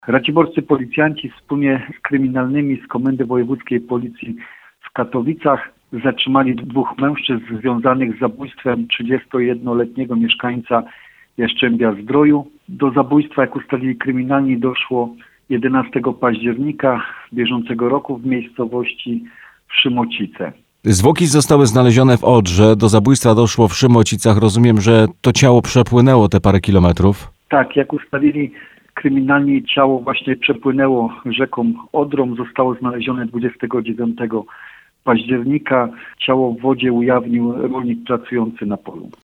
Raciborscy policjanci wspólnie z kryminalnymi z Komendy Wojewódzkiej Policji w Katowicach zatrzymali dwóch mężczyzn związanych z zabójstwem 31-letniego mieszkańca Jastrzębia-Zdroju. Do zabójstwa, jak ustalili kryminalni, doszło 11 października bieżącego roku w miejscowości Szymocice. Zwłoki zostały znalezione w Odrze. Do zabójstwa doszło w Szymocicach. Rozumiem, że to ciało przepłynęło te parę kilometrów? Tak, jak ustalili kryminalni, ciało właśnie przepłynęło rzeką Odrą. Zostało znalezione 29 października. Ciało w wodzie ujawnił rolnik pracujący na polu.